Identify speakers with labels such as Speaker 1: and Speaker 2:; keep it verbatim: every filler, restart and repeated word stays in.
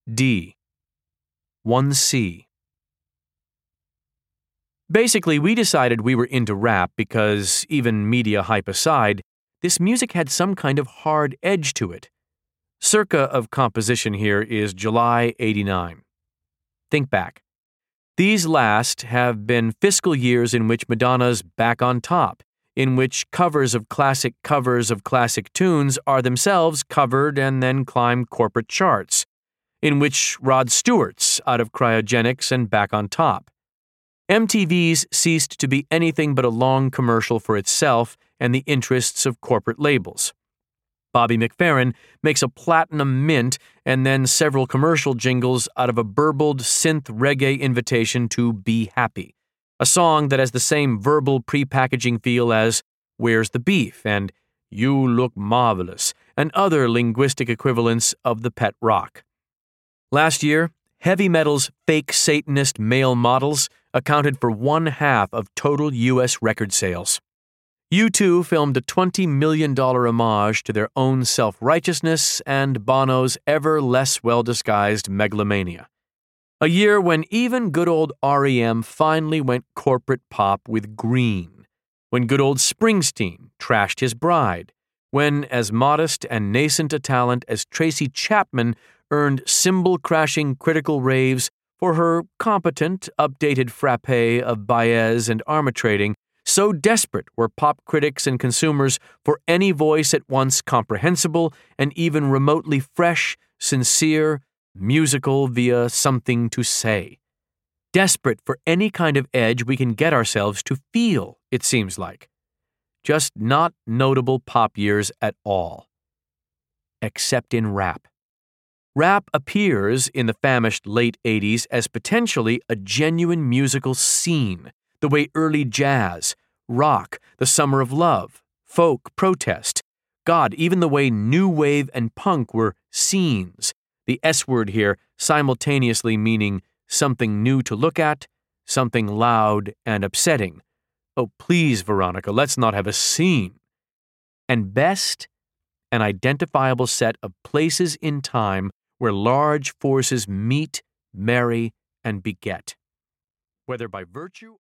Speaker 1: D. one C. Basically, we decided we were into rap because, even media hype aside, this music had some kind of hard edge to it. Circa of composition here is July eighty-nine. Think back. These last have been fiscal years in which Madonna's back on top, in which covers of classic covers of classic tunes are themselves covered and then climb corporate charts, in which Rod Stewart's Out of Cryogenics and Back on Top. M T V's ceased to be anything but a long commercial for itself and the interests of corporate labels. Bobby McFerrin makes a platinum mint and then several commercial jingles out of a burbled synth reggae invitation to be happy, a song that has the same verbal prepackaging feel as Where's the Beef and You Look Marvelous and other linguistic equivalents of the pet rock. Last year, heavy metal's fake Satanist male models accounted for one half of total U S record sales. U two filmed a twenty million dollars homage to their own self-righteousness and Bono's ever less well-disguised megalomania. A year when even good old R E M finally went corporate pop with Green, when good old Springsteen trashed his bride, when as modest and nascent a talent as Tracy Chapman earned cymbal-crashing critical raves for her competent, updated frappé of Baez and arbitrating. So desperate were pop critics and consumers for any voice at once comprehensible and even remotely fresh, sincere, musical via something to say. Desperate for any kind of edge we can get ourselves to feel, it seems like. Just not notable pop years at all. Except in rap. Rap appears in the famished late eighties as potentially a genuine musical scene, the way early jazz, rock, the summer of love, folk, protest, God, even the way new wave and punk were scenes, the S word here simultaneously meaning something new to look at, something loud and upsetting. Oh, please, Veronica, let's not have a scene. And best, an identifiable set of places in time where large forces meet, marry, and beget, whether by virtue